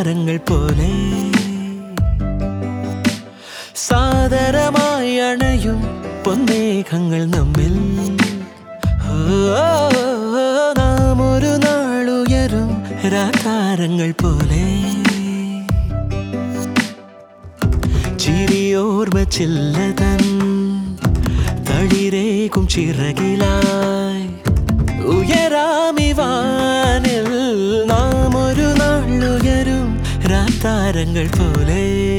രാതാരങ്ങൾ പോലെ സാദരമായി അണയും പൊന്മേഘങ്ങൾ നമ്മിൽ. നാം ഒരു നാളുയരും രാതാരങ്ങൾ പോലെ ചിരിയോർമ്മ ചില്ലതൻ തളിരേകും ചിറകിലായി ഉയരാമിവാനിൽ. നാം ഒരു നാളുയരും രാതാരങ്ങൾ പോലെ.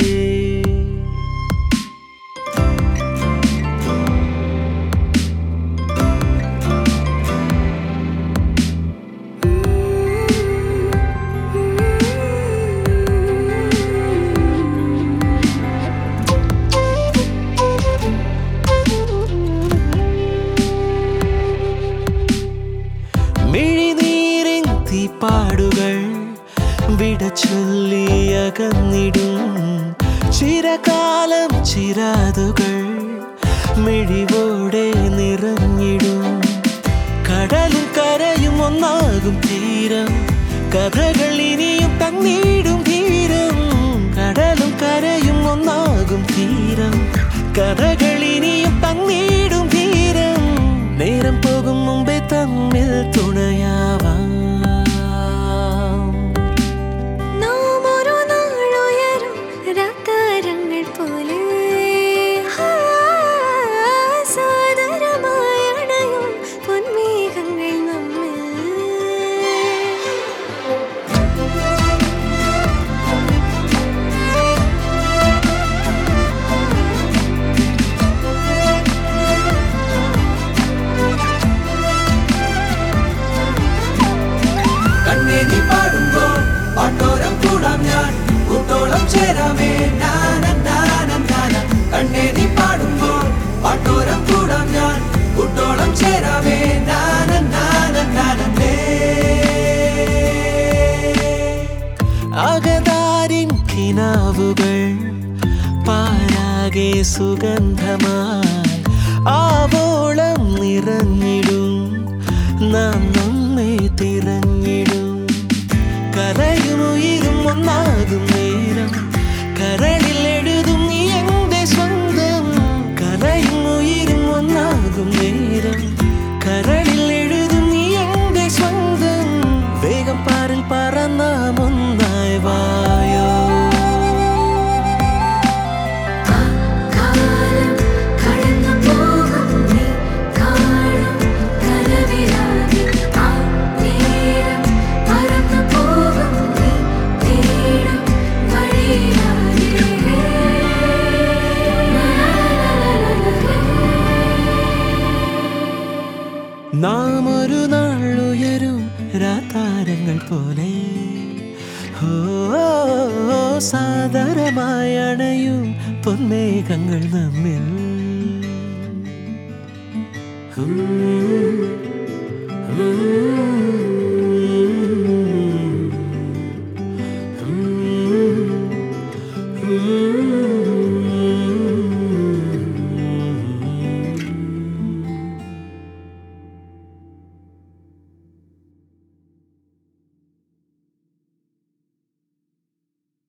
പാടുകൾ വിട ചൊല്ലിയകന്നിടും ചിരകാലം ചിരാതുകൾ മിഴിവോടെ നിറഞ്ഞിടും. കടലും കരയും ഒന്നാകും തീരം കഥകൾ ഇനിയും തന്നിടും ധീരം. കടലും കരയും ഒന്നാകും തീരം കഥകൾ ഇനിയും തന്നിടും ധീരം. നേരം പോകും മുമ്പേ തമ്മിൽ തുണയാവാം. നീ പാടുമ്പോ പാട്ടോരം കൂടാം ഞാൻ കൂട്ടോളം ചേരാമേ കണ്ണേ. നീ പാടുമ്പോ പാട്ടോരം കൂടാം ഞാൻ കൂട്ടോളം ചേരാമേ അകതാരിൻ കിനാവുകൾ പാരാകെ സുഗന്ധമായി ആവോളം നിറഞ്ഞിടും. നാം നമ്മെ തിരഞ്ഞിടും. കരയും ഉയരും ഒന്നാകും നേരം കരളിൽ എഴുതും നീ എന്റെ സ്വന്തം. കരയും ഉയരും ഒന്നാകും നേരം കരളിൽ എഴുതും നീ എന്റെ സ്വന്തം. വേഗം പാറിൽ പറന്നാം ഒന്നായി വായോ. നാം ഒരു നാളുയരും രാതാരങ്ങൾ പോലെ സാദരമായി അണയും പൊന്മേഘങ്ങൾ നമ്മിൽ.